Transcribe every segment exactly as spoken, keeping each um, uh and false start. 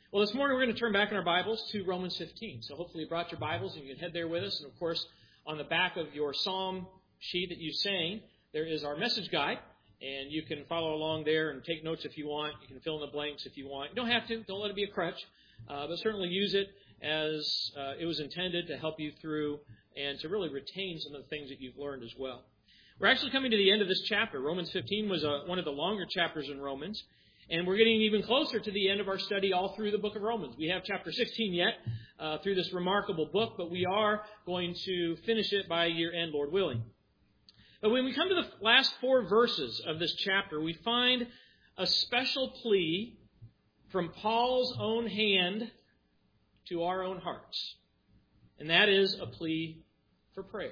Well, this morning we're going to turn back in our Bibles to Romans fifteen. So hopefully you brought your Bibles and you can head there with us. And of course, on the back of your psalm sheet that you sang, there is our message guide. And you can follow along there and take notes if you want. You can fill in the blanks if you want. You don't have to. Don't let it be a crutch. Uh, but certainly use it as uh, it was intended to help you through and to really retain some of the things that you've learned as well. We're actually coming to the end of this chapter. Romans fifteen was a, one of the longer chapters in Romans. And we're getting even closer to the end of our study all through the book of Romans. We have chapter sixteen yet uh, through this remarkable book, but we are going to finish it by year end, Lord willing. But when we come to the last four verses of this chapter, we find a special plea from Paul's own hand to our own hearts. And that is a plea for prayer.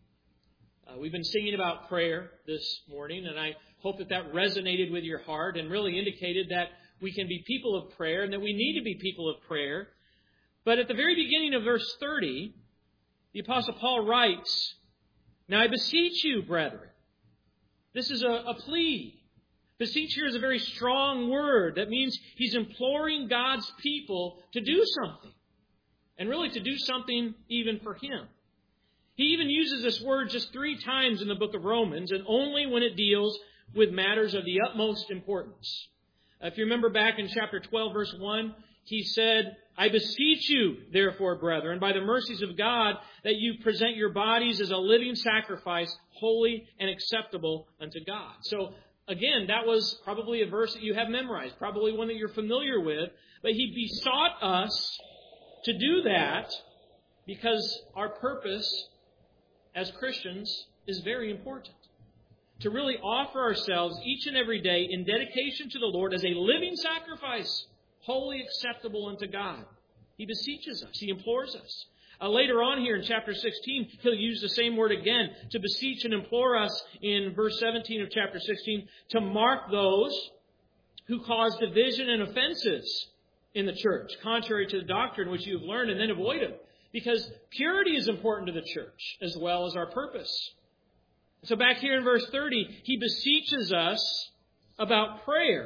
Uh, we've been singing about prayer this morning, and I hope that that resonated with your heart and really indicated that we can be people of prayer and that we need to be people of prayer. But at the very beginning of verse thirty, the Apostle Paul writes, "Now I beseech you, brethren." This is a, a plea. Beseech here is a very strong word. That means he's imploring God's people to do something. And really to do something even for him. He even uses this word just three times in the book of Romans, and only when it deals with matters of the utmost importance. If you remember back in chapter twelve, verse one, he said, "I beseech you, therefore, brethren, by the mercies of God, that you present your bodies as a living sacrifice, holy and acceptable unto God." So, again, that was probably a verse that you have memorized, probably one that you're familiar with. But he besought us to do that because our purpose as Christians is very important. To really offer ourselves each and every day in dedication to the Lord as a living sacrifice, wholly acceptable unto God. He beseeches us. He implores us. Uh, later on here in chapter sixteen, he'll use the same word again to beseech and implore us in verse seventeen of chapter sixteen to mark those who cause division and offenses in the church, contrary to the doctrine which you have learned, and then avoid them. Because purity is important to the church as well as our purpose. So back here in verse thirty, he beseeches us about prayer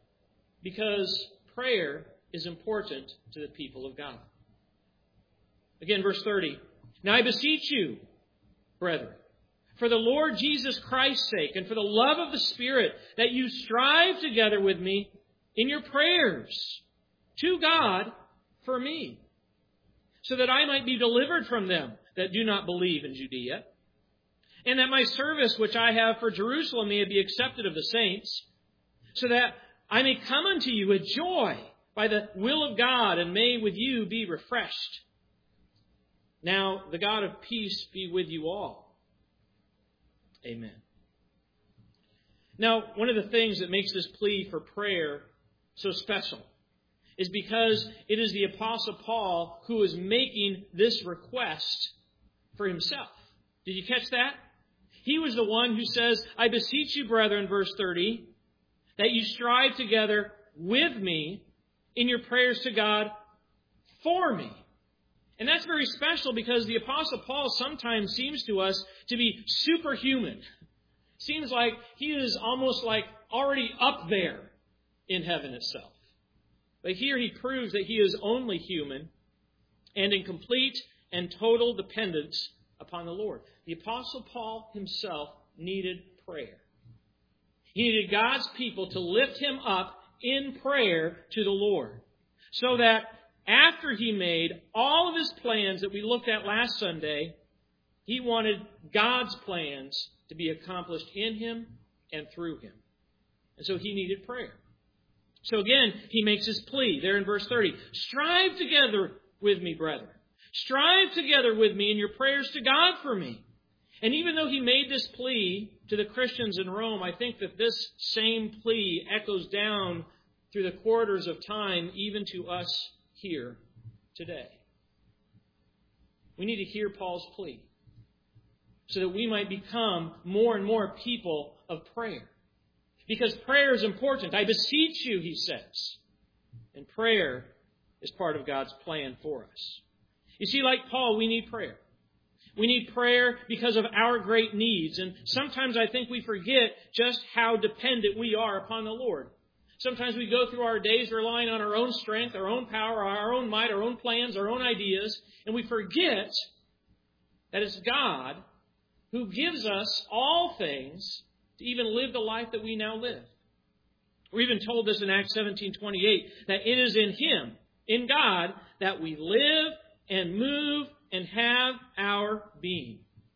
because prayer is important to the people of God. Again, verse thirty. "Now I beseech you, brethren, for the Lord Jesus Christ's sake and for the love of the Spirit, that you strive together with me in your prayers to God for me, so that I might be delivered from them that do not believe in Judea, and that my service which I have for Jerusalem may be accepted of the saints, so that I may come unto you with joy by the will of God, and may with you be refreshed. Now the God of peace be with you all. Amen." Now, one of the things that makes this plea for prayer so special is because it is the Apostle Paul who is making this request for himself. Did you catch that? He was the one who says, "I beseech you, brethren," verse thirty, "that you strive together with me in your prayers to God for me." And that's very special because the Apostle Paul sometimes seems to us to be superhuman. Seems like he is almost like already up there in heaven itself. But here he proves that he is only human and in complete and total dependence upon the Lord. The Apostle Paul himself needed prayer. He needed God's people to lift him up in prayer to the Lord, so that after he made all of his plans that we looked at last Sunday, he wanted God's plans to be accomplished in him and through him. And so he needed prayer. So again, he makes his plea there in verse thirty. "Strive together with me, brethren. Strive together with me in your prayers to God for me." And even though he made this plea to the Christians in Rome, I think that this same plea echoes down through the corridors of time, even to us here today. We need to hear Paul's plea so that we might become more and more people of prayer. Because prayer is important. "I beseech you," he says. And prayer is part of God's plan for us. You see, like Paul, we need prayer. We need prayer because of our great needs. And sometimes I think we forget just how dependent we are upon the Lord. Sometimes we go through our days relying on our own strength, our own power, our own might, our own plans, our own ideas, and we forget that it's God who gives us all things to even live the life that we now live. We're even told this in Acts seventeen twenty-eight, that it is in Him, in God, that we live and move and have our being.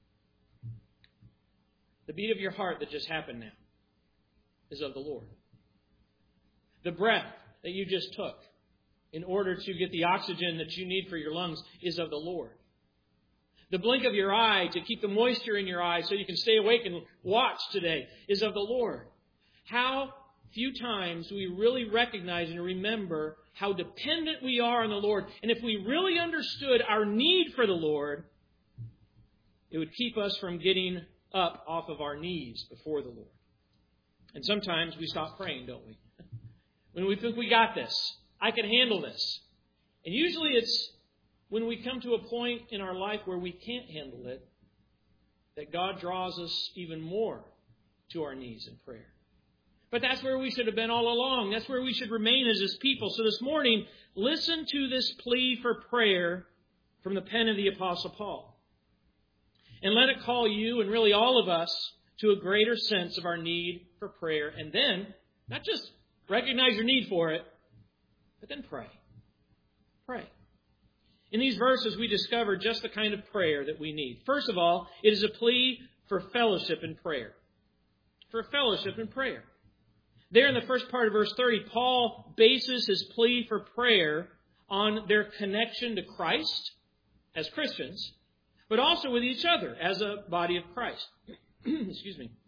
The beat of your heart that just happened now is of the Lord. The breath that you just took in order to get the oxygen that you need for your lungs is of the Lord. The blink of your eye to keep the moisture in your eye so you can stay awake and watch today is of the Lord. How few times do we really recognize and remember how dependent we are on the Lord. And if we really understood our need for the Lord, it would keep us from getting up off of our knees before the Lord. And sometimes we stop praying, don't we? When we think we got this, I can handle this. And usually it's when we come to a point in our life where we can't handle it, that God draws us even more to our knees in prayer. But that's where we should have been all along. That's where we should remain as His people. So this morning, listen to this plea for prayer from the pen of the Apostle Paul. And let it call you and really all of us to a greater sense of our need for prayer. And then, not just recognize your need for it, but then pray. Pray. In these verses, we discover just the kind of prayer that we need. First of all, it is a plea for fellowship in prayer. For fellowship in prayer. There in the first part of verse thirty, Paul bases his plea for prayer on their connection to Christ as Christians, but also with each other as a body of Christ. Excuse me.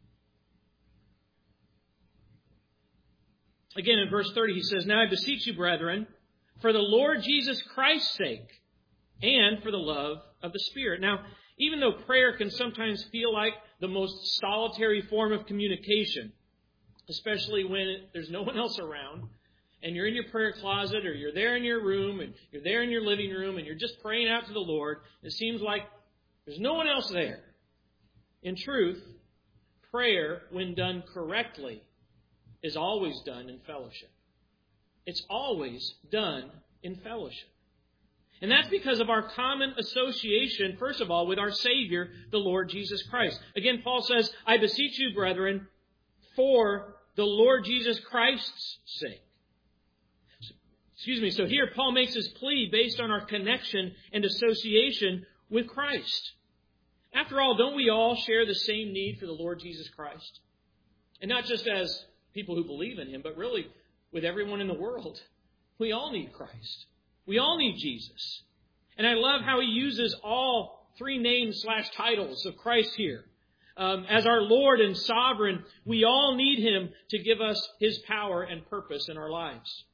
Again, in verse thirty, he says, "Now I beseech you, brethren, for the Lord Jesus Christ's sake, and for the love of the Spirit." Now, even though prayer can sometimes feel like the most solitary form of communication, especially when there's no one else around, and you're in your prayer closet, or you're there in your room, and you're there in your living room, and you're just praying out to the Lord, it seems like there's no one else there. In truth, prayer, when done correctly, is always done in fellowship. It's always done in fellowship. And that's because of our common association, first of all, with our Savior, the Lord Jesus Christ. Again, Paul says, "I beseech you, brethren, for the Lord Jesus Christ's sake." Excuse me. So here Paul makes his plea based on our connection and association with Christ. After all, don't we all share the same need for the Lord Jesus Christ? And not just as people who believe in Him, but really with everyone in the world. We all need Christ. We all need Jesus. And I love how he uses all three names slash titles of Christ here. Um, as our Lord and Sovereign, we all need Him to give us His power and purpose in our lives.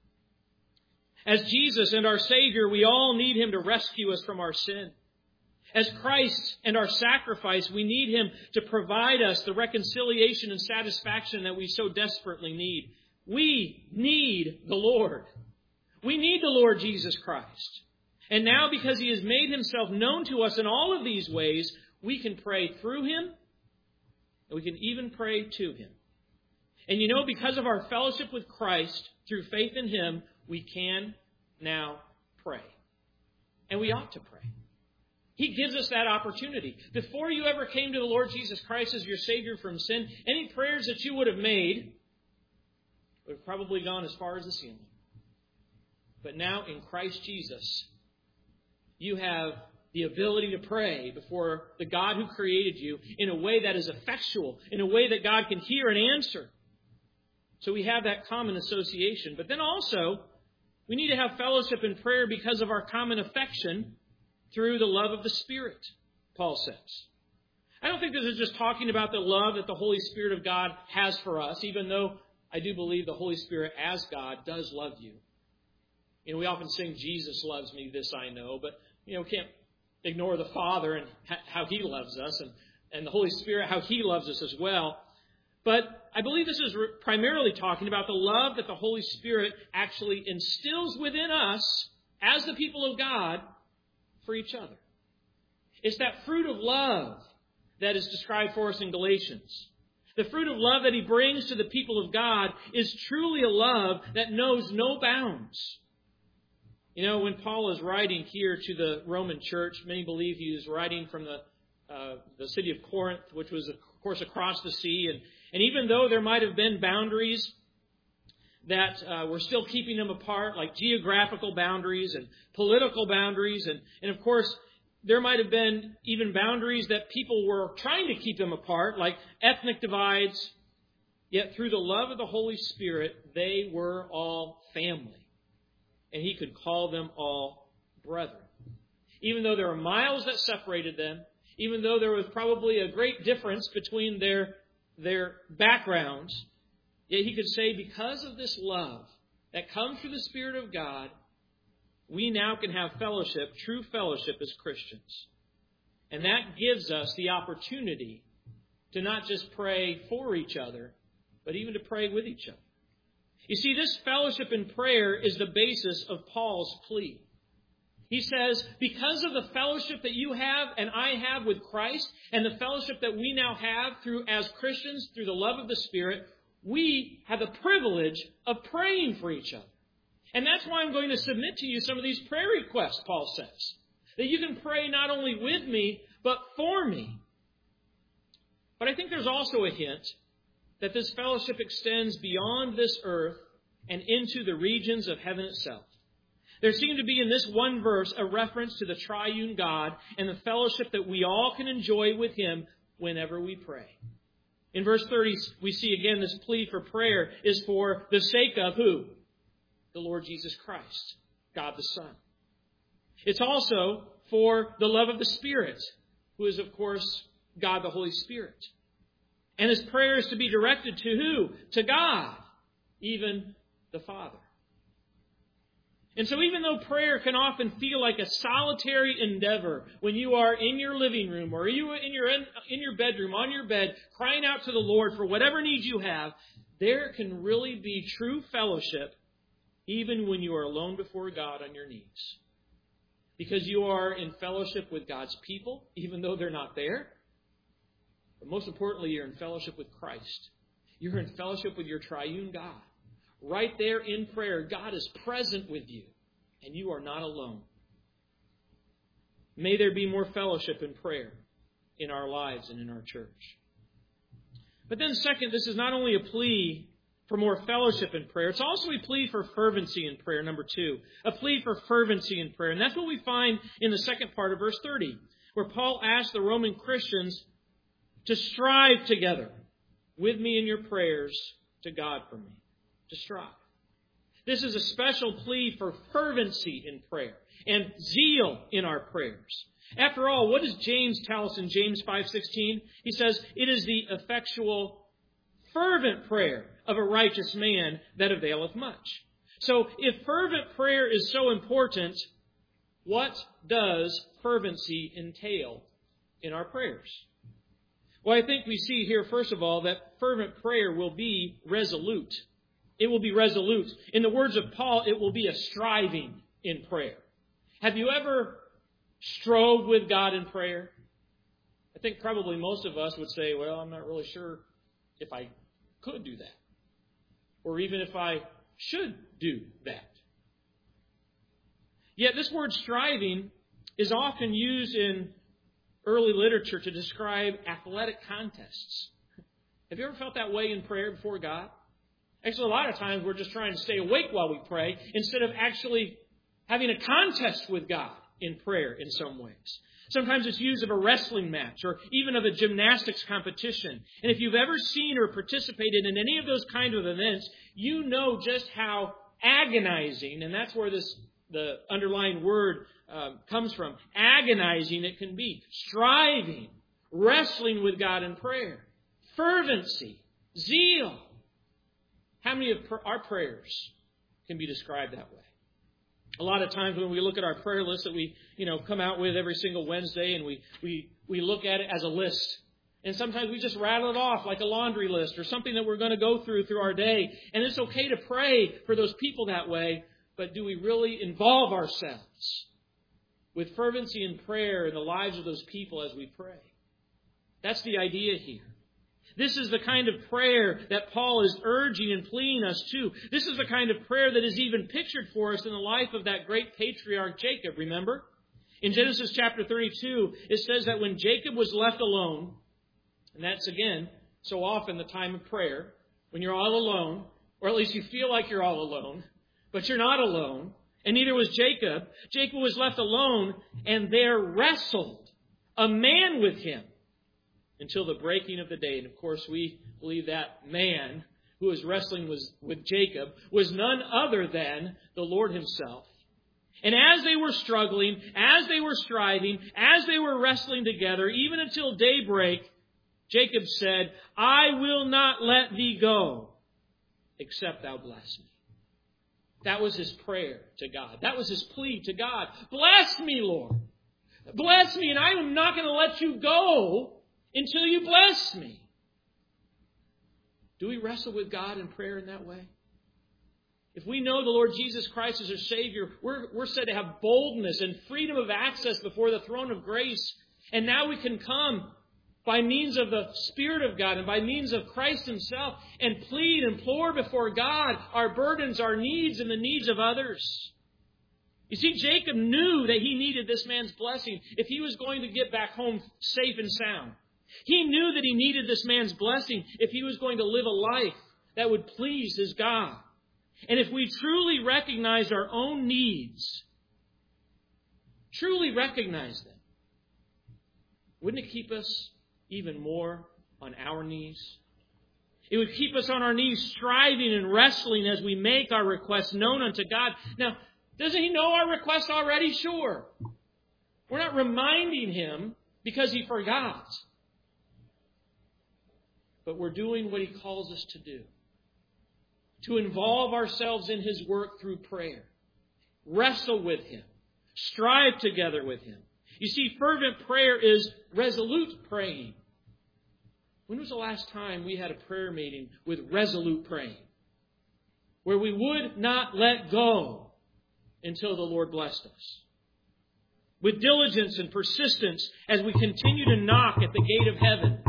As Jesus and our Savior, we all need Him to rescue us from our sin. As Christ and our sacrifice, we need Him to provide us the reconciliation and satisfaction that we so desperately need. We need the Lord. We need the Lord Jesus Christ. And now, because He has made Himself known to us in all of these ways, we can pray through Him, and we can even pray to Him. And you know, because of our fellowship with Christ, through faith in Him, we can now pray. And we ought to pray. He gives us that opportunity. Before you ever came to the Lord Jesus Christ as your Savior from sin, any prayers that you would have made would have probably gone as far as the ceiling. But now in Christ Jesus, you have the ability to pray before the God who created you in a way that is effectual, in a way that God can hear and answer. So we have that common association. But then also, we need to have fellowship in prayer because of our common affection through the love of the Spirit, Paul says. I don't think this is just talking about the love that the Holy Spirit of God has for us, even though I do believe the Holy Spirit as God does love you. You know, we often sing, "Jesus loves me, this I know," but, you know, we can't ignore the Father and how He loves us, and, and the Holy Spirit, how He loves us as well. But I believe this is primarily talking about the love that the Holy Spirit actually instills within us as the people of God for each other. It's that fruit of love that is described for us in Galatians. The fruit of love that He brings to the people of God is truly a love that knows no bounds. You know, when Paul is writing here to the Roman church, many believe he is writing from the uh, the city of Corinth, which was, of course, across the sea. And, and even though there might have been boundaries that uh, were still keeping them apart, like geographical boundaries and political boundaries, and, and of course, there might have been even boundaries that people were trying to keep them apart, like ethnic divides. Yet through the love of the Holy Spirit, they were all family. And he could call them all brethren. Even though there were miles that separated them, even though there was probably a great difference between their, their backgrounds, yet he could say, because of this love that comes through the Spirit of God, we now can have fellowship, true fellowship as Christians. And that gives us the opportunity to not just pray for each other, but even to pray with each other. You see, this fellowship in prayer is the basis of Paul's plea. He says, because of the fellowship that you have and I have with Christ, and the fellowship that we now have through as Christians, through the love of the Spirit, we have the privilege of praying for each other. And that's why I'm going to submit to you some of these prayer requests, Paul says. That you can pray not only with me, but for me. But I think there's also a hint that this fellowship extends beyond this earth and into the regions of heaven itself. There seemed to be in this one verse a reference to the triune God and the fellowship that we all can enjoy with Him whenever we pray. In verse thirty, we see again this plea for prayer is for the sake of who? The Lord Jesus Christ, God the Son. It's also for the love of the Spirit, who is, of course, God the Holy Spirit. And his prayer is to be directed to who? To God, even the Father. And so even though prayer can often feel like a solitary endeavor when you are in your living room or you in your in your bedroom, on your bed, crying out to the Lord for whatever needs you have, there can really be true fellowship even when you are alone before God on your knees. Because you are in fellowship with God's people, even though they're not there. But most importantly, you're in fellowship with Christ. You're in fellowship with your triune God. Right there in prayer, God is present with you, and you are not alone. May there be more fellowship in prayer in our lives and in our church. But then second, this is not only a plea for more fellowship in prayer, it's also a plea for fervency in prayer, number two. A plea for fervency in prayer. And that's what we find in the second part of verse thirty, where Paul asks the Roman Christians to strive together with me in your prayers to God for me. To strive. This is a special plea for fervency in prayer and zeal in our prayers. After all, what does James tell us in James five sixteen? He says, it is the effectual, fervent prayer of a righteous man that availeth much. So if fervent prayer is so important, what does fervency entail in our prayers? Well, I think we see here, first of all, that fervent prayer will be resolute. It will be resolute. In the words of Paul, it will be a striving in prayer. Have you ever strove with God in prayer? I think probably most of us would say, well, I'm not really sure if I could do that. Or even if I should do that. Yet this word striving is often used in early literature to describe athletic contests. Have you ever felt that way in prayer before God? Actually, a lot of times we're just trying to stay awake while we pray instead of actually having a contest with God in prayer in some ways. Sometimes it's used of a wrestling match or even of a gymnastics competition. And if you've ever seen or participated in any of those kind of events, you know just how agonizing, and that's where this the underlying word uh, comes from, agonizing it can be. Striving, wrestling with God in prayer, fervency, zeal. How many of our prayers can be described that way? A lot of times when we look at our prayer list that we, you know, come out with every single Wednesday, and we, we, we look at it as a list. And sometimes we just rattle it off like a laundry list or something that we're going to go through through our day. And it's okay to pray for those people that way, but do we really involve ourselves with fervency in prayer in the lives of those people as we pray? That's the idea here. This is the kind of prayer that Paul is urging and pleading us to. This is the kind of prayer that is even pictured for us in the life of that great patriarch Jacob, remember? In Genesis chapter thirty-two, it says that when Jacob was left alone, and that's again, so often the time of prayer, when you're all alone, or at least you feel like you're all alone, but you're not alone, and neither was Jacob. Jacob was left alone, and there wrestled a man with him until the breaking of the day. And of course, we believe that man who was wrestling was, with Jacob was none other than the Lord himself. And as they were struggling, as they were striving, as they were wrestling together, even until daybreak, Jacob said, I will not let thee go, except thou bless me. That was his prayer to God. That was his plea to God. Bless me, Lord. Bless me, and I am not going to let you go until you bless me. Do we wrestle with God in prayer in that way? If we know the Lord Jesus Christ as our Savior, we're, we're said to have boldness and freedom of access before the throne of grace. And now we can come by means of the Spirit of God and by means of Christ himself and plead and implore before God our burdens, our needs, and the needs of others. You see, Jacob knew that he needed this man's blessing if he was going to get back home safe and sound. He knew that he needed this man's blessing if he was going to live a life that would please his God. And if we truly recognize our own needs, truly recognize them, wouldn't it keep us even more on our knees? It would keep us on our knees striving and wrestling as we make our requests known unto God. Now, doesn't he know our requests already? Sure. We're not reminding him because he forgot. But we're doing what he calls us to do. To involve ourselves in his work through prayer. Wrestle with him. Strive together with him. You see, fervent prayer is resolute praying. When was the last time we had a prayer meeting with resolute praying? Where we would not let go until the Lord blessed us. With diligence and persistence as we continue to knock at the gate of heaven.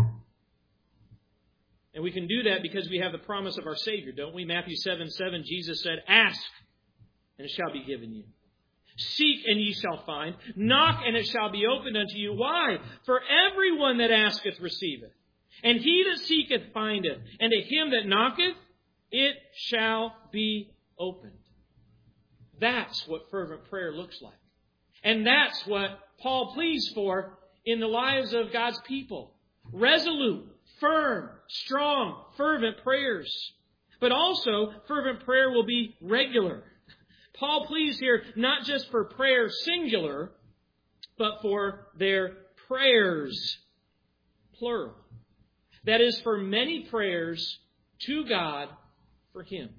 And we can do that because we have the promise of our Savior, don't we? Matthew seven seven, Jesus said, ask, and it shall be given you. Seek, and ye shall find. Knock, and it shall be opened unto you. Why? For everyone that asketh receiveth. And he that seeketh findeth. And to him that knocketh, it shall be opened. That's what fervent prayer looks like. And that's what Paul pleads for in the lives of God's people. Resolute, firm, strong, fervent prayers. But also, fervent prayer will be regular. Paul pleads here not just for prayer singular, but for their prayers, plural. That is, for many prayers to God for Him.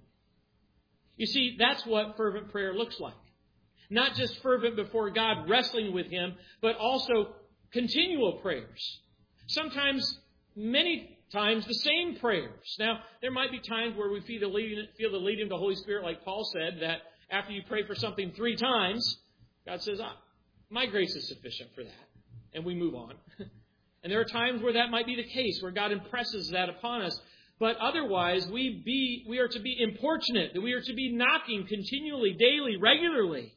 You see, that's what fervent prayer looks like. Not just fervent before God, wrestling with Him, but also continual prayers. Sometimes, many times, the same prayers. Now, there might be times where we feel the leading, feel the leading of the Holy Spirit, like Paul said, that after you pray for something three times, God says, ah, my grace is sufficient for that. And we move on. And there are times where that might be the case, where God impresses that upon us. But otherwise, we be we are to be importunate, that we are to be knocking continually, daily, regularly.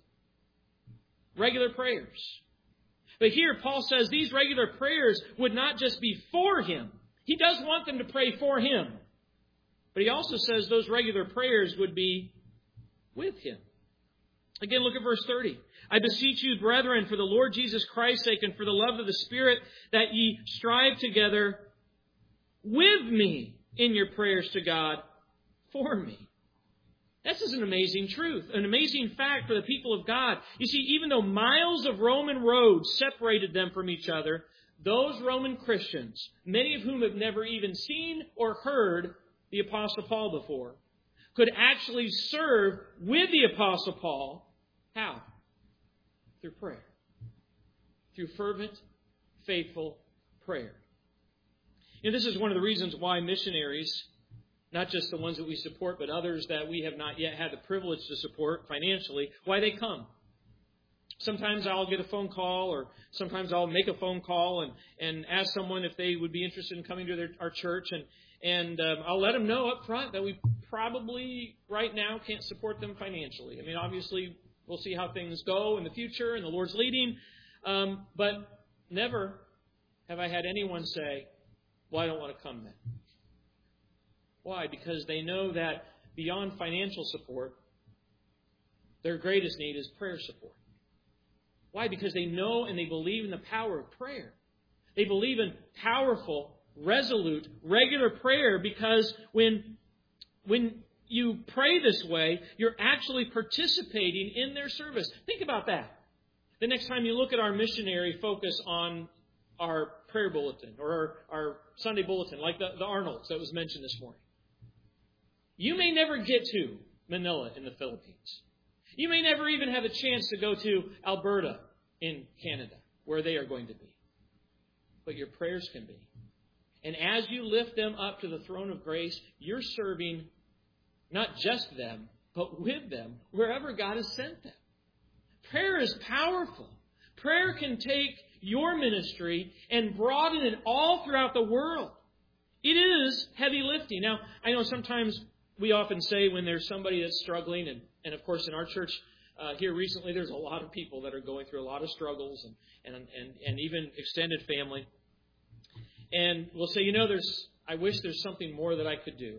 Regular prayers. But here, Paul says these regular prayers would not just be for Him. He does want them to pray for Him. But he also says those regular prayers would be with Him. Again, look at verse thirty. I beseech you, brethren, for the Lord Jesus Christ's sake and for the love of the Spirit, that ye strive together with me in your prayers to God for me. This is an amazing truth, an amazing fact for the people of God. You see, even though miles of Roman roads separated them from each other, those Roman Christians, many of whom have never even seen or heard the Apostle Paul before, could actually serve with the Apostle Paul. How? Through prayer. Through fervent, faithful prayer. You know, this is one of the reasons why missionaries, not just the ones that we support, but others that we have not yet had the privilege to support financially, why they come. sometimes I'll get a phone call, or sometimes I'll make a phone call and, and ask someone if they would be interested in coming to their, our church. And, and um, I'll let them know up front that we probably right now can't support them financially. I mean, obviously, we'll see how things go in the future and the Lord's leading. Um, but never have I had anyone say, well, I don't want to come then. Why? Because they know that beyond financial support, their greatest need is prayer support. Why? Because they know and they believe in the power of prayer. They believe in powerful, resolute, regular prayer, because when, when you pray this way, you're actually participating in their service. Think about that. The next time you look at our missionary focus on our prayer bulletin or our, our Sunday bulletin, like the, the Arnolds that was mentioned this morning, you may never get to Manila in the Philippines. You may never even have a chance to go to Alberta in Canada, where they are going to be. But your prayers can be. And as you lift them up to the throne of grace, you're serving not just them, but with them, wherever God has sent them. Prayer is powerful. Prayer can take your ministry and broaden it all throughout the world. It is heavy lifting. Now, I know sometimes we often say when there's somebody that's struggling, and, and of course in our church uh, here recently, there's a lot of people that are going through a lot of struggles and, and, and, and even extended family. And we'll say, you know, there's I wish there's something more that I could do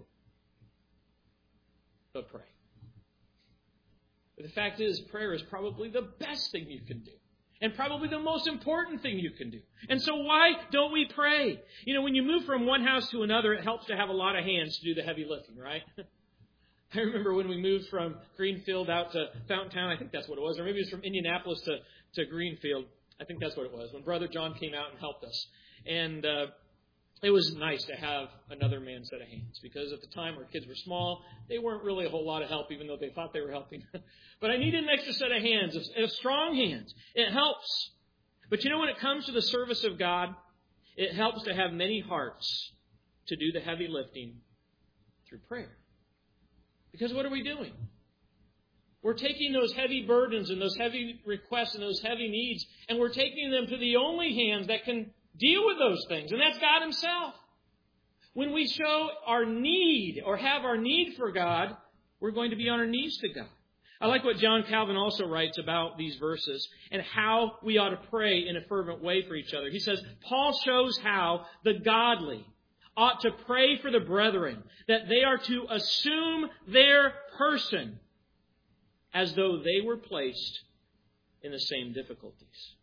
but pray. But the fact is, prayer is probably the best thing you can do. And probably the most important thing you can do. And so why don't we pray? You know, when you move from one house to another, it helps to have a lot of hands to do the heavy lifting, right? I remember when we moved from Greenfield out to Fountain Town, I think that's what it was. Or maybe it was from Indianapolis to, to Greenfield. I think that's what it was. When Brother John came out and helped us. And uh, it was nice to have another man's set of hands. Because at the time our kids were small, they weren't really a whole lot of help, even though they thought they were helping. But I needed an extra set of hands, of strong hands. It helps. But you know, when it comes to the service of God, it helps to have many hearts to do the heavy lifting through prayer. Because what are we doing? We're taking those heavy burdens and those heavy requests and those heavy needs, and we're taking them to the only hands that can deal with those things, and that's God Himself. When we show our need or have our need for God, we're going to be on our knees to God. I like what John Calvin also writes about these verses and how we ought to pray in a fervent way for each other. He says, Paul shows how the godly ought to pray for the brethren, that they are to assume their person as though they were placed in the same difficulties.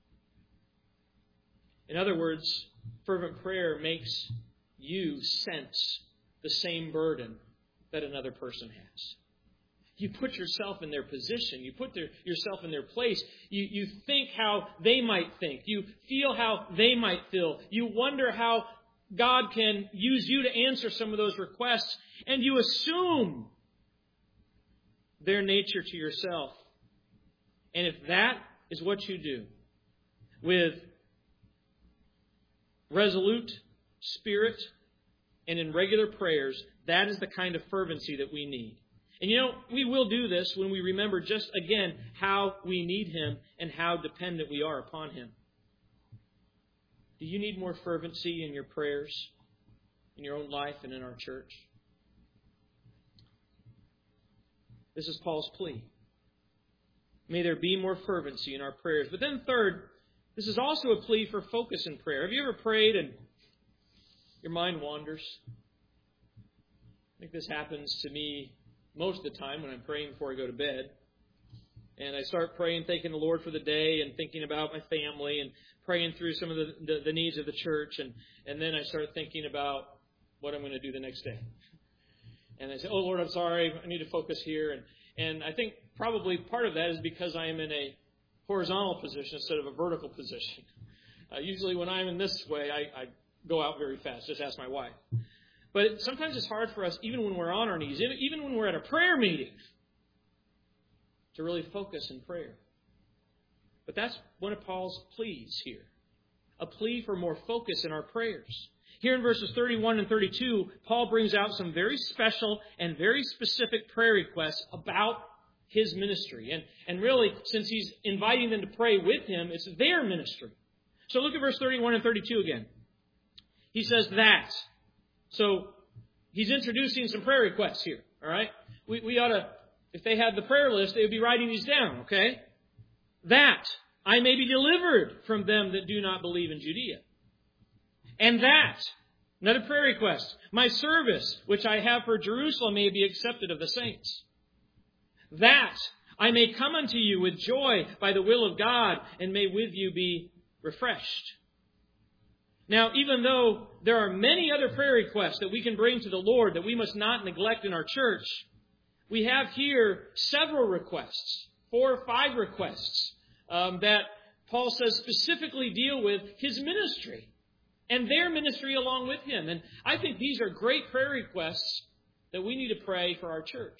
In other words, fervent prayer makes you sense the same burden that another person has. You put yourself in their position. You put their, yourself in their place. You, you think how they might think. You feel how they might feel. You wonder how God can use you to answer some of those requests. And you assume their nature to yourself. And if that is what you do with resolute spirit and in regular prayers, that is the kind of fervency that we need. And you know, we will do this when we remember just again how we need Him and how dependent we are upon Him. Do you need more fervency in your prayers, in your own life and in our church? This is Paul's plea. May there be more fervency in our prayers. But then third, this is also a plea for focus in prayer. Have you ever prayed and your mind wanders? I think this happens to me most of the time when I'm praying before I go to bed. And I start praying, thanking the Lord for the day and thinking about my family and praying through some of the, the, the needs of the church. And, and then I start thinking about what I'm going to do the next day. And I say, oh, Lord, I'm sorry. I need to focus here. And, and I think probably part of that is because I am in a horizontal position instead of a vertical position. Uh, usually when I'm in this way, I, I go out very fast. Just ask my wife. But sometimes it's hard for us, even when we're on our knees, even when we're at a prayer meeting, to really focus in prayer. But that's one of Paul's pleas here. A plea for more focus in our prayers. Here in verses thirty-one and thirty-two, Paul brings out some very special and very specific prayer requests about His ministry. And, and really, since He's inviting them to pray with Him, it's their ministry. So look at verse thirty-one and thirty-two again. He says that. So He's introducing some prayer requests here. All right? We, we ought to, if they had the prayer list, they would be writing these down. Okay? That I may be delivered from them that do not believe in Judea. And that, another prayer request, my service, which I have for Jerusalem, may be accepted of the saints. That I may come unto you with joy by the will of God, and may with you be refreshed. Now, even though there are many other prayer requests that we can bring to the Lord that we must not neglect in our church, we have here several requests, four or five requests, um, that Paul says specifically deal with His ministry and their ministry along with Him. And I think these are great prayer requests that we need to pray for our church.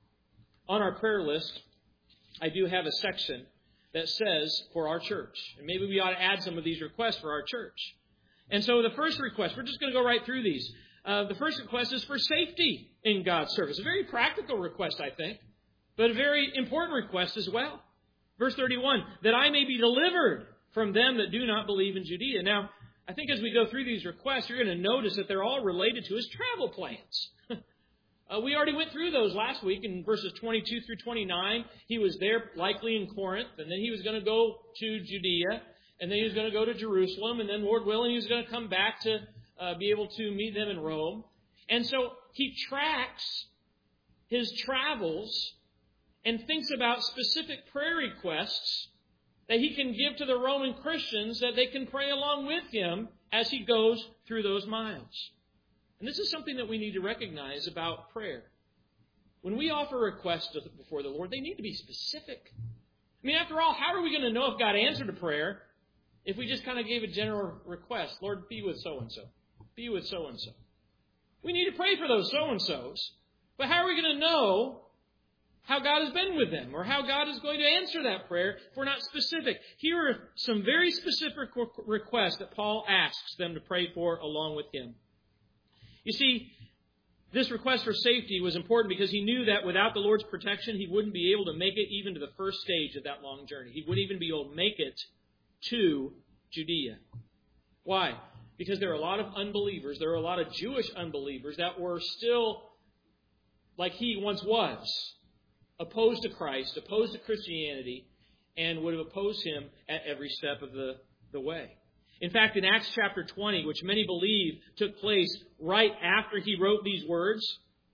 On our prayer list, I do have a section that says for our church. And maybe we ought to add some of these requests for our church. And so the first request, we're just going to go right through these. Uh, the first request is for safety in God's service. A very practical request, I think, but a very important request as well. Verse thirty-one, that I may be delivered from them that do not believe in Judea. Now, I think as we go through these requests, you're going to notice that they're all related to His travel plans. uh, we already went through those last week in verses twenty-two through twenty-nine. He was there likely in Corinth, and then He was going to go to Judea, and then He was going to go to Jerusalem, and then, Lord willing, He was going to come back to uh, be able to meet them in Rome. And so He tracks His travels and thinks about specific prayer requests that He can give to the Roman Christians that they can pray along with Him as He goes through those miles. And this is something that we need to recognize about prayer. When we offer requests before the Lord, they need to be specific. I mean, after all, how are we going to know if God answered a prayer if we just kind of gave a general request? Lord, be with so-and-so. Be with so-and-so. We need to pray for those so-and-sos. But how are we going to know how God has been with them, or how God is going to answer that prayer if we're not specific? Here are some very specific requests that Paul asks them to pray for along with him. You see, this request for safety was important because he knew that without the Lord's protection, he wouldn't be able to make it even to the first stage of that long journey. He wouldn't even be able to make it to Judea. Why? Because there are a lot of unbelievers, there are a lot of Jewish unbelievers that were still, like he once was, opposed to Christ, opposed to Christianity, and would have opposed Him at every step of the, the way. In fact, in Acts chapter twenty, which many believe took place right after he wrote these words,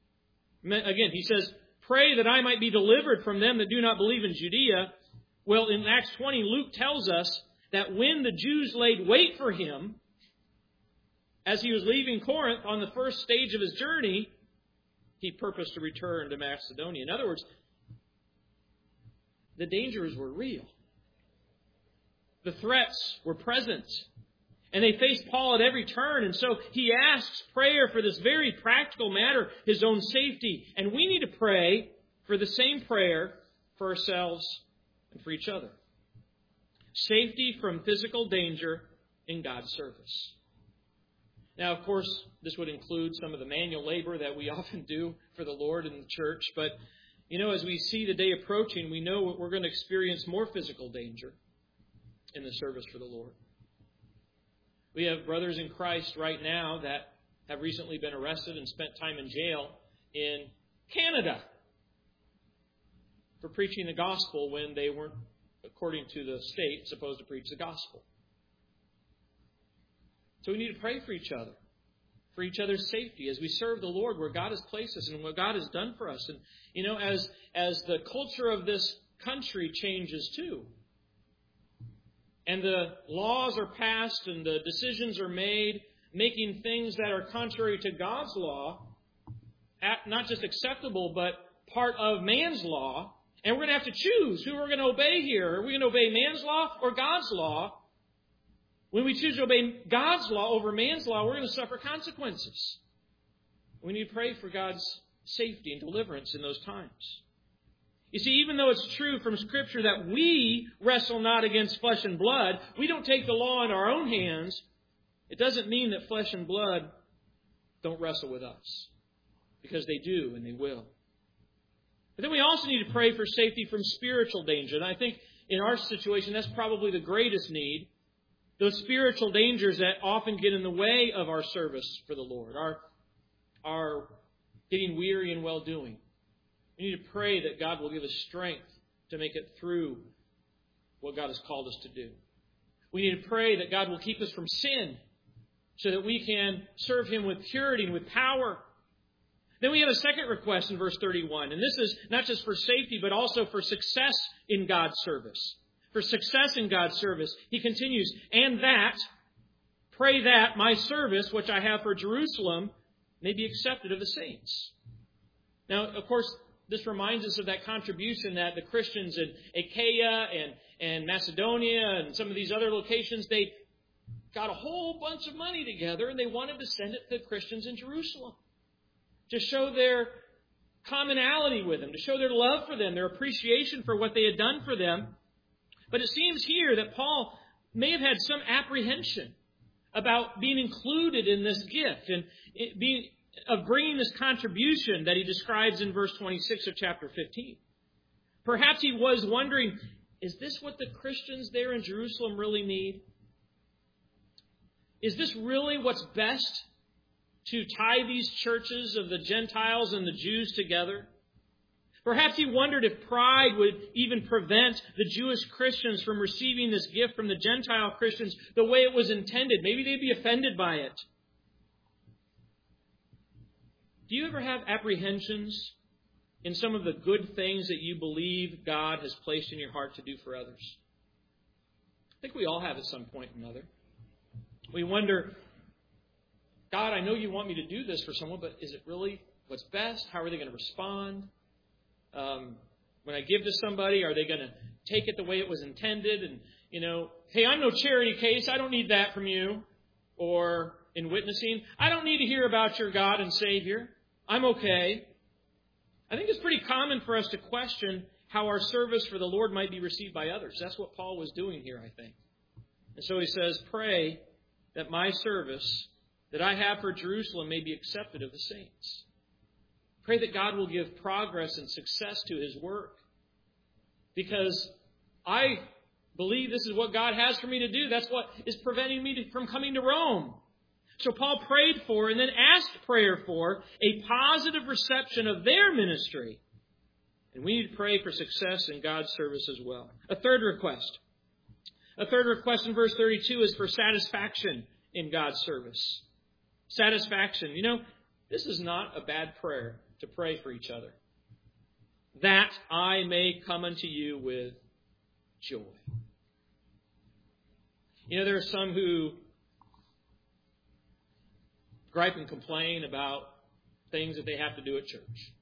again, he says, pray that I might be delivered from them that do not believe in Judea. Well, in Acts twenty, Luke tells us that when the Jews laid wait for him, as he was leaving Corinth on the first stage of his journey, he purposed to return to Macedonia. In other words, the dangers were real. The threats were present. And they faced Paul at every turn. And so he asks prayer for this very practical matter, his own safety. And we need to pray for the same prayer for ourselves and for each other. Safety from physical danger in God's service. Now, of course, this would include some of the manual labor that we often do for the Lord in the church. But, you know, as we see the day approaching, we know we're going to experience more physical danger in the service for the Lord. We have brothers in Christ right now that have recently been arrested and spent time in jail in Canada for preaching the gospel when they weren't, according to the state, supposed to preach the gospel. So we need to pray for each other, for each other's safety as we serve the Lord where God has placed us and what God has done for us. And, you know, as, as the culture of this country changes too, and the laws are passed and the decisions are made, making things that are contrary to God's law, not just acceptable, but part of man's law. And we're going to have to choose who we're going to obey here. Are we going to obey man's law or God's law? When we choose to obey God's law over man's law, we're going to suffer consequences. We need to pray for God's safety and deliverance in those times. You see, even though it's true from Scripture that we wrestle not against flesh and blood, we don't take the law in our own hands, it doesn't mean that flesh and blood don't wrestle with us. Because they do and they will. But then we also need to pray for safety from spiritual danger. And I think in our situation, that's probably the greatest need. Those spiritual dangers that often get in the way of our service for the Lord, our, our getting weary in well-doing. We need to pray that God will give us strength to make it through what God has called us to do. We need to pray that God will keep us from sin so that we can serve Him with purity and with power. Then we have a second request in verse thirty-one. And this is not just for safety, but also for success in God's service. For success in God's service. He continues, and that, pray that my service, which I have for Jerusalem, may be accepted of the saints. Now, of course, this reminds us of that contribution that the Christians in Achaia and, and Macedonia and some of these other locations, they got a whole bunch of money together and they wanted to send it to the Christians in Jerusalem to show their commonality with them, to show their love for them, their appreciation for what they had done for them. But it seems here that Paul may have had some apprehension about being included in this gift and it being of bringing this contribution that he describes in verse twenty-six of chapter fifteen. Perhaps he was wondering, is this what the Christians there in Jerusalem really need? Is this really what's best to tie these churches of the Gentiles and the Jews together? Perhaps he wondered if pride would even prevent the Jewish Christians from receiving this gift from the Gentile Christians the way it was intended. Maybe they'd be offended by it. Do you ever have apprehensions in some of the good things that you believe God has placed in your heart to do for others? I think we all have at some point or another. We wonder, God, I know you want me to do this for someone, but is it really what's best? How are they going to respond? Um, when I give to somebody, are they going to take it the way it was intended? And, you know, hey, I'm no charity case. I don't need that from you. Or in witnessing, I don't need to hear about your God and Savior. I'm okay. I think it's pretty common for us to question how our service for the Lord might be received by others. That's what Paul was doing here, I think. And so he says, pray that my service that I have for Jerusalem may be accepted of the saints. Pray that God will give progress and success to His work. Because I believe this is what God has for me to do. That's what is preventing me from coming to Rome. So Paul prayed for and then asked prayer for a positive reception of their ministry. And we need to pray for success in God's service as well. A third request. A third request in verse thirty-two is for satisfaction in God's service. Satisfaction. You know, this is not a bad prayer to pray for each other. That I may come unto you with joy. You know, there are some who gripe and complain about things that they have to do at church.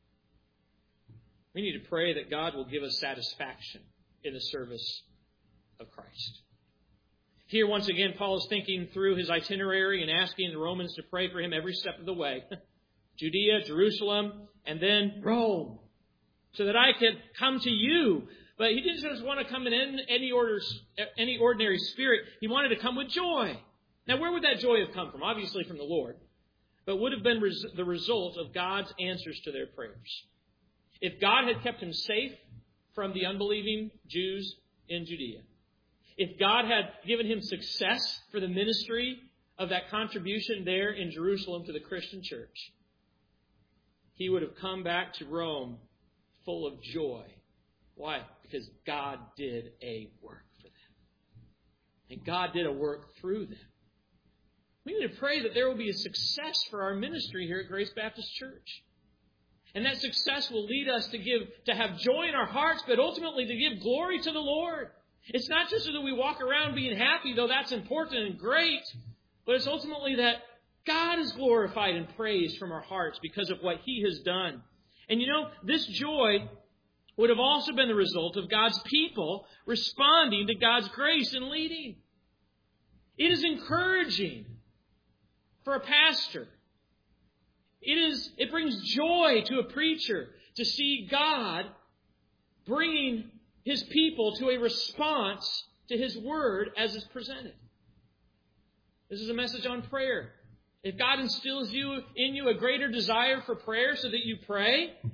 We need to pray that God will give us satisfaction in the service of Christ. Here, once again, Paul is thinking through his itinerary and asking the Romans to pray for him every step of the way. Judea, Jerusalem, and then Rome. So that I could come to you. But he didn't just want to come in any, orders, any ordinary spirit. He wanted to come with joy. Now, where would that joy have come from? Obviously from the Lord. But would have been res- the result of God's answers to their prayers. If God had kept him safe from the unbelieving Jews in Judea, if God had given him success for the ministry of that contribution there in Jerusalem to the Christian church, he would have come back to Rome full of joy. Why? Because God did a work for them. And God did a work through them. We need to pray that there will be a success for our ministry here at Grace Baptist Church. And that success will lead us to give, to have joy in our hearts, but ultimately to give glory to the Lord. It's not just so that we walk around being happy, though that's important and great, but it's ultimately that God is glorified and praised from our hearts because of what He has done. And you know, this joy would have also been the result of God's people responding to God's grace and leading. It is encouraging for a pastor. It is, it brings joy to a preacher to see God bringing His people to a response to His Word as it's presented. This is a message on prayer. If God instills you in you a greater desire for prayer so that you pray,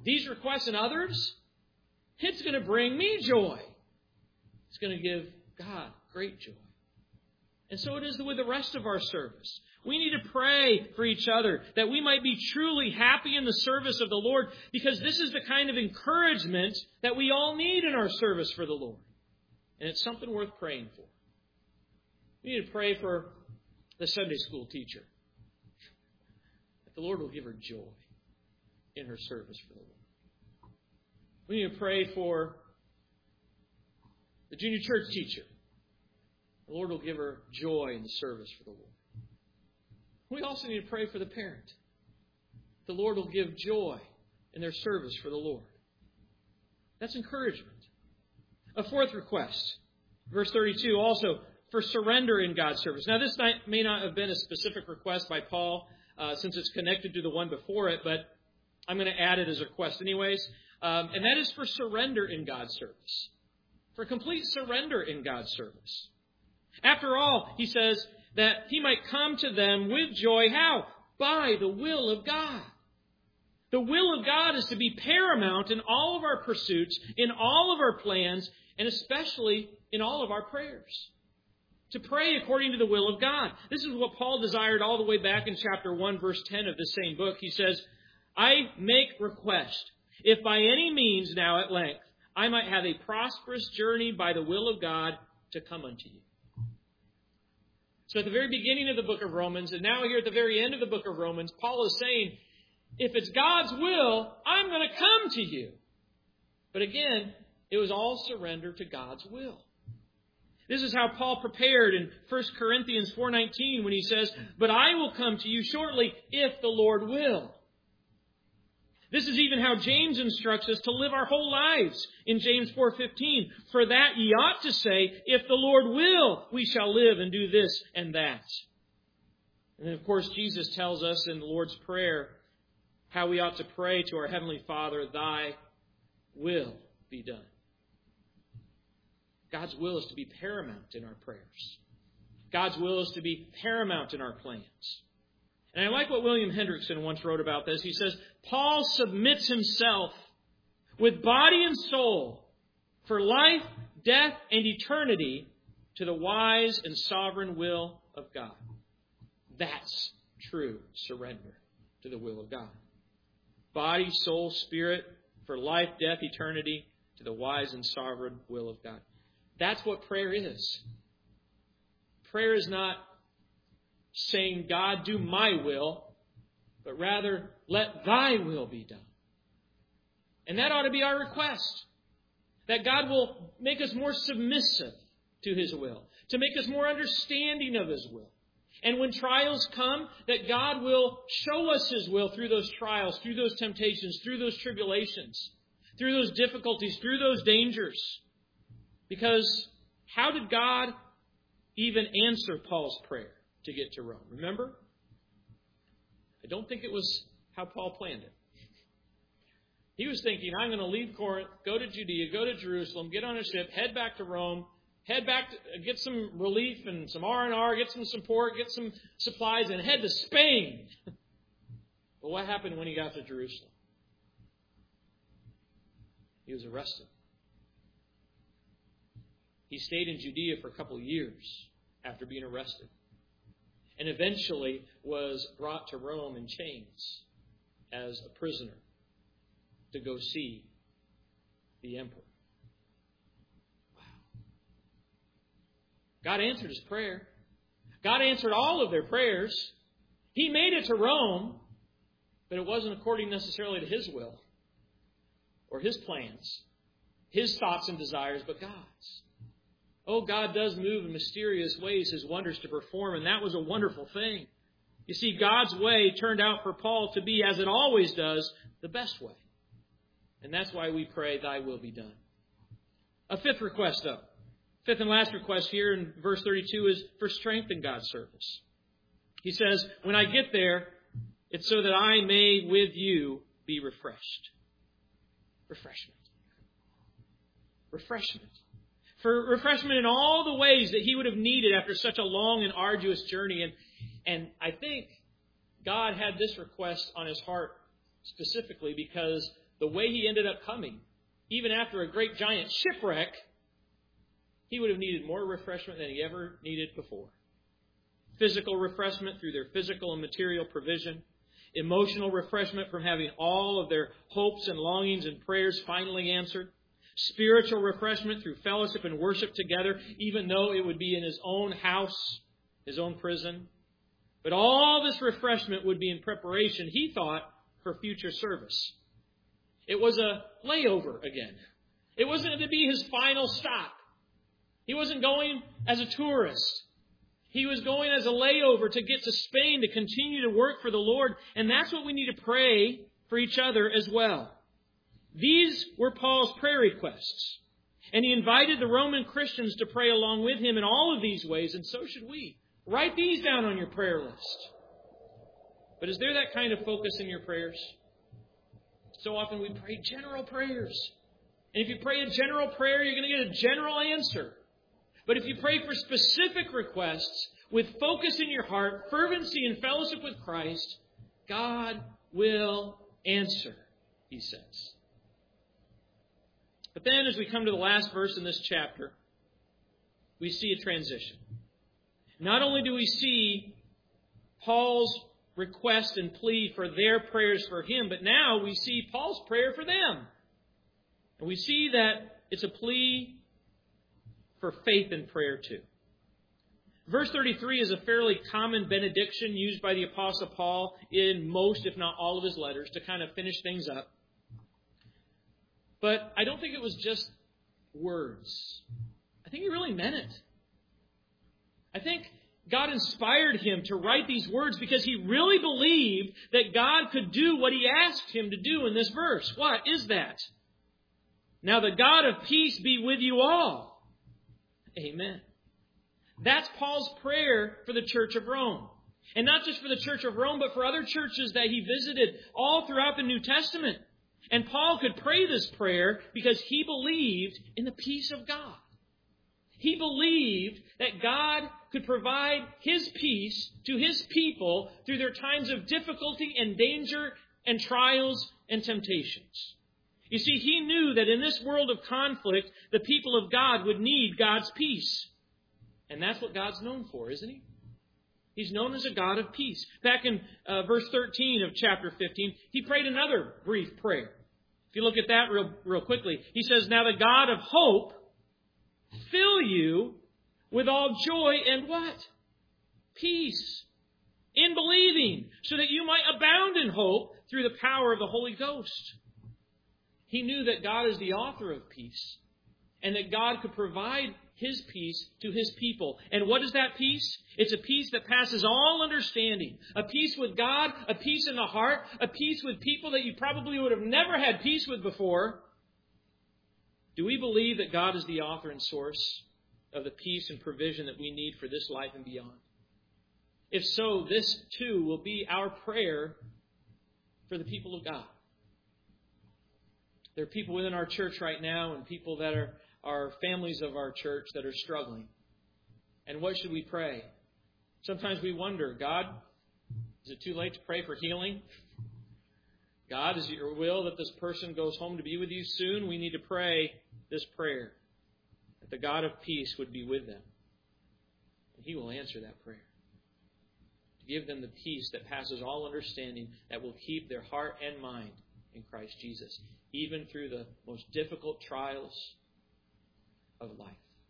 these requests and others, it's going to bring me joy. It's going to give God great joy. And so it is with the rest of our service. We need to pray for each other that we might be truly happy in the service of the Lord, because this is the kind of encouragement that we all need in our service for the Lord. And it's something worth praying for. We need to pray for the Sunday school teacher, that the Lord will give her joy in her service for the Lord. We need to pray for the junior church teacher. The Lord will give her joy in the service for the Lord. We also need to pray for the parent. The Lord will give joy in their service for the Lord. That's encouragement. A fourth request, verse thirty-two, also for surrender in God's service. Now, this may not have been a specific request by Paul, uh, since it's connected to the one before it, but I'm going to add it as a request anyways. Um, and that is for surrender in God's service. For complete surrender in God's service. After all, he says that he might come to them with joy. How? By the will of God. The will of God is to be paramount in all of our pursuits, in all of our plans, and especially in all of our prayers. To pray according to the will of God. This is what Paul desired all the way back in chapter one, verse ten of this same book. He says, I make request, if by any means now at length I might have a prosperous journey by the will of God to come unto you. So at the very beginning of the book of Romans, and now here at the very end of the book of Romans, Paul is saying, if it's God's will, I'm going to come to you. But again, it was all surrender to God's will. This is how Paul prepared in First Corinthians four nineteen when he says, but I will come to you shortly if the Lord will. This is even how James instructs us to live our whole lives in James four fifteen. For that ye ought to say, if the Lord will, we shall live and do this and that. And then, of course, Jesus tells us in the Lord's Prayer how we ought to pray to our Heavenly Father, thy will be done. God's will is to be paramount in our prayers. God's will is to be paramount in our plans. And I like what William Hendrickson once wrote about this. He says, Paul submits himself with body and soul for life, death, and eternity to the wise and sovereign will of God. That's true surrender to the will of God. Body, soul, spirit, for life, death, eternity, to the wise and sovereign will of God. That's what prayer is. Prayer is not saying, God, do my will, but rather, let thy will be done. And that ought to be our request. That God will make us more submissive to His will. To make us more understanding of His will. And when trials come, that God will show us His will through those trials, through those temptations, through those tribulations, through those difficulties, through those dangers. Because how did God even answer Paul's prayer to get to Rome? Remember? I don't think it was how Paul planned it. He was thinking, I'm going to leave Corinth, go to Judea, go to Jerusalem, get on a ship, head back to Rome, head back to get some relief and some R and R, get some support, get some supplies, and head to Spain. But what happened when he got to Jerusalem? He was arrested. He stayed in Judea for a couple of years after being arrested. And eventually was brought to Rome in chains as a prisoner to go see the emperor. Wow. God answered his prayer. God answered all of their prayers. He made it to Rome, but it wasn't according necessarily to His will or His plans, His thoughts and desires, but God's. Oh, God does move in mysterious ways, His wonders to perform, and that was a wonderful thing. You see, God's way turned out for Paul to be, as it always does, the best way. And that's why we pray, thy will be done. A fifth request, though. Fifth and last request here in verse thirty-two is for strength in God's service. He says, when I get there, it's so that I may with you be refreshed. Refreshment. Refreshment. For refreshment in all the ways that he would have needed after such a long and arduous journey. And, and I think God had this request on his heart specifically because the way he ended up coming, even after a great giant shipwreck, he would have needed more refreshment than he ever needed before. Physical refreshment through their physical and material provision. Emotional refreshment from having all of their hopes and longings and prayers finally answered. Spiritual refreshment through fellowship and worship together, even though it would be in his own house, his own prison. But all this refreshment would be in preparation, he thought, for future service. It was a layover again. It wasn't to be his final stop. He wasn't going as a tourist. He was going as a layover to get to Spain to continue to work for the Lord. And that's what we need to pray for each other as well. These were Paul's prayer requests. And he invited the Roman Christians to pray along with him in all of these ways, and so should we. Write these down on your prayer list. But is there that kind of focus in your prayers? So often we pray general prayers. And if you pray a general prayer, you're going to get a general answer. But if you pray for specific requests with focus in your heart, fervency and fellowship with Christ, God will answer, he says. But then as we come to the last verse in this chapter, we see a transition. Not only do we see Paul's request and plea for their prayers for him, but now we see Paul's prayer for them. And we see that it's a plea for faith in prayer too. Verse thirty-three is a fairly common benediction used by the Apostle Paul in most, if not all, of his letters to kind of finish things up. But I don't think it was just words. I think he really meant it. I think God inspired him to write these words because he really believed that God could do what he asked him to do in this verse. What is that? Now the God of peace be with you all. Amen. That's Paul's prayer for the Church of Rome. And not just for the Church of Rome, but for other churches that he visited all throughout the New Testament. And Paul could pray this prayer because he believed in the peace of God. He believed that God could provide His peace to His people through their times of difficulty and danger and trials and temptations. You see, he knew that in this world of conflict, the people of God would need God's peace. And that's what God's known for, isn't He? He's known as a God of peace. Back in uh, verse thirteen of chapter fifteen, he prayed another brief prayer. If you look at that real, real quickly, he says, now the God of hope fill you with all joy and what? Peace. In believing, so that you might abound in hope through the power of the Holy Ghost. He knew that God is the author of peace, and that God could provide His peace to His people. And what is that peace? It's a peace that passes all understanding. A peace with God, a peace in the heart, a peace with people that you probably would have never had peace with before. Do we believe that God is the author and source of the peace and provision that we need for this life and beyond? If so, this too will be our prayer for the people of God. There are people within our church right now and people that are, are families of our church that are struggling. And what should we pray? Sometimes we wonder, God, is it too late to pray for healing? God, is it your will that this person goes home to be with you soon? We need to pray this prayer, that the God of peace would be with them. And He will answer that prayer. To give them the peace that passes all understanding, that will keep their heart and mind in Christ Jesus, even through the most difficult trials of life.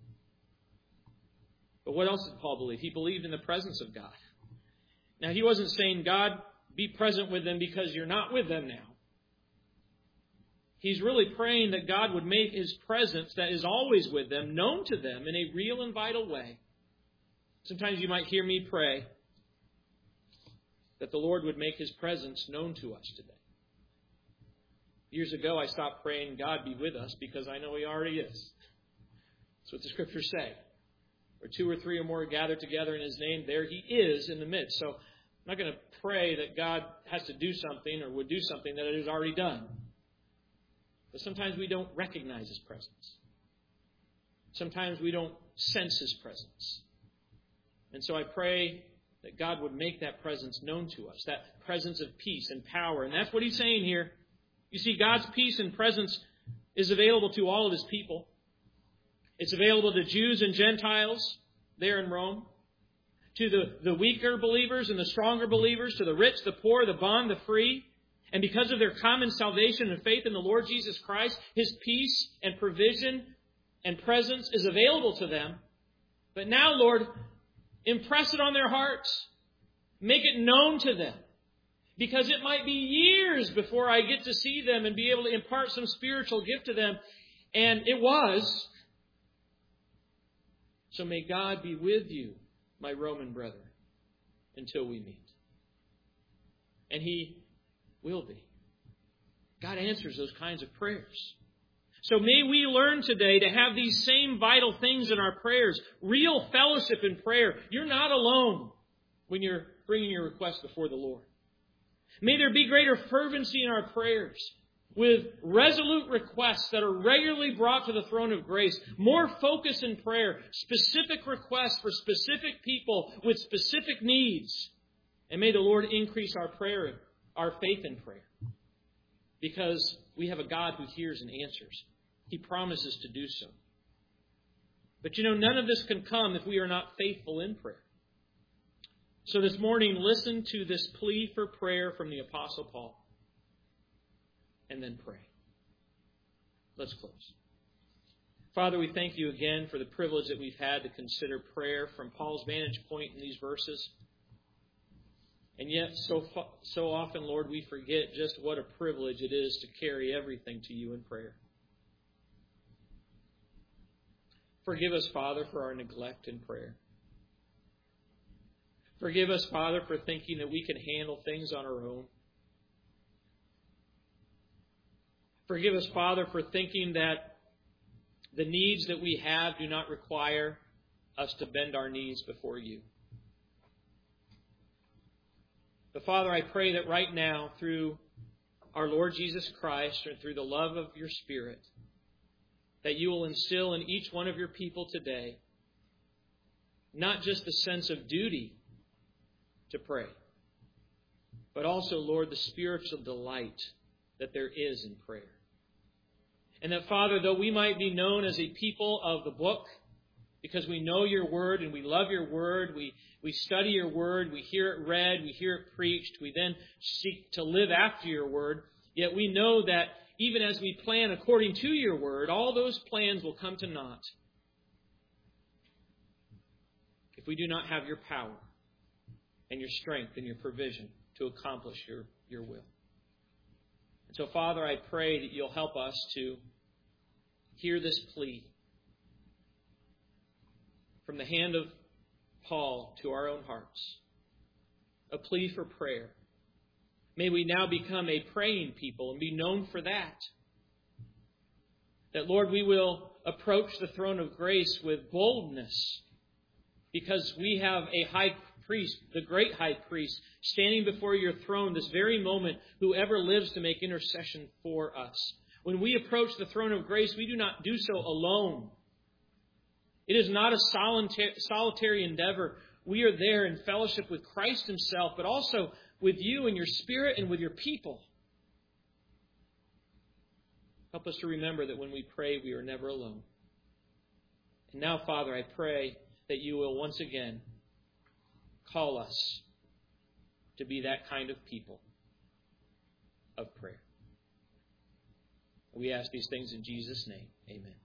But what else did Paul believe? He believed in the presence of God. Now, he wasn't saying, God, be present with them because you're not with them now. He's really praying that God would make His presence that is always with them known to them in a real and vital way. Sometimes you might hear me pray that the Lord would make His presence known to us today. Years ago, I stopped praying, God be with us, because I know He already is. That's what the Scriptures say. Where two or three or more are gathered together in His name, there He is in the midst. So I'm not going to pray that God has to do something or would do something that it has already done. But sometimes we don't recognize His presence. Sometimes we don't sense His presence. And so I pray that God would make that presence known to us, that presence of peace and power. And that's what He's saying here. You see, God's peace and presence is available to all of His people. It's available to Jews and Gentiles there in Rome, to the, the weaker believers and the stronger believers, to the rich, the poor, the bond, the free. And because of their common salvation and faith in the Lord Jesus Christ, His peace and provision and presence is available to them. But now, Lord, impress it on their hearts. Make it known to them. Because it might be years before I get to see them and be able to impart some spiritual gift to them. And it was. So may God be with you, my Roman brethren, until we meet. And He will be. God answers those kinds of prayers. So may we learn today to have these same vital things in our prayers. Real fellowship in prayer. You're not alone when you're bringing your request before the Lord. May there be greater fervency in our prayers, with resolute requests that are regularly brought to the throne of grace. More focus in prayer. Specific requests for specific people with specific needs. And may the Lord increase our prayer, our faith in prayer. Because we have a God who hears and answers. He promises to do so. But you know, none of this can come if we are not faithful in prayer. So this morning, listen to this plea for prayer from the Apostle Paul. And then pray. Let's close. Father, we thank you again for the privilege that we've had to consider prayer from Paul's vantage point in these verses. And yet, so so often, Lord, we forget just what a privilege it is to carry everything to you in prayer. Forgive us, Father, for our neglect in prayer. Forgive us, Father, for thinking that we can handle things on our own. Forgive us, Father, for thinking that the needs that we have do not require us to bend our knees before you. But Father, I pray that right now, through our Lord Jesus Christ and through the love of your Spirit, that you will instill in each one of your people today not just the sense of duty to pray, but also, Lord, the spiritual delight that there is in prayer. And that, Father, though we might be known as a people of the book, because we know your word and we love your word, we, we study your word, we hear it read, we hear it preached, we then seek to live after your word, yet we know that even as we plan according to your word, all those plans will come to naught if we do not have your power and your strength and your provision to accomplish your, your will. And so, Father, I pray that you'll help us to hear this plea from the hand of Paul to our own hearts, a plea for prayer. May we now become a praying people and be known for that. That, Lord, we will approach the throne of grace with boldness because we have a high priest, the great high priest, standing before your throne this very moment, whoever lives to make intercession for us. When we approach the throne of grace, we do not do so alone. It is not a solitary, solitary endeavor. We are there in fellowship with Christ himself, but also with you and your Spirit and with your people. Help us to remember that when we pray, we are never alone. And now, Father, I pray that you will once again call us to be that kind of people of prayer. We ask these things in Jesus' name. Amen.